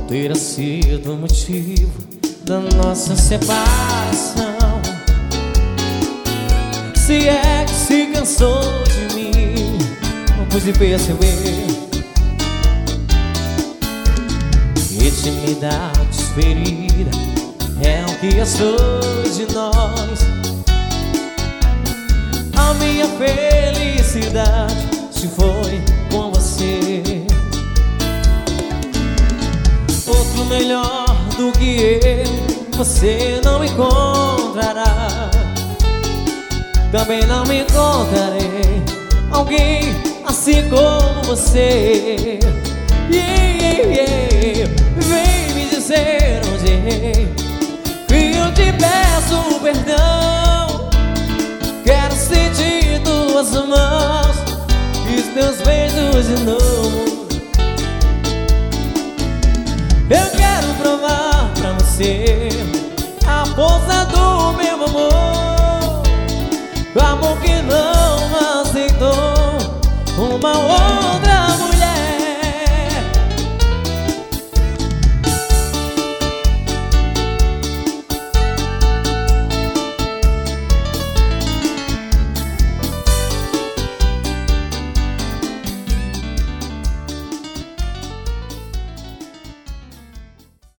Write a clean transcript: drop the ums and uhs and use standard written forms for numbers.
terá sido o motivo da nossa separação. Se é que se cansou de mim, não pude perceber. Intimidade ferida é o que restou de nós. A minha felicidade se foi com você. Outro melhor do que eu você não encontrará. Também não me encontrarei alguém assim como você. Vem me dizer onde errei, que eu te peço perdão. Quero sentir tuas mãos e os teus beijos de novo. Eu quero provar pra você a força do meu amor, o amor que não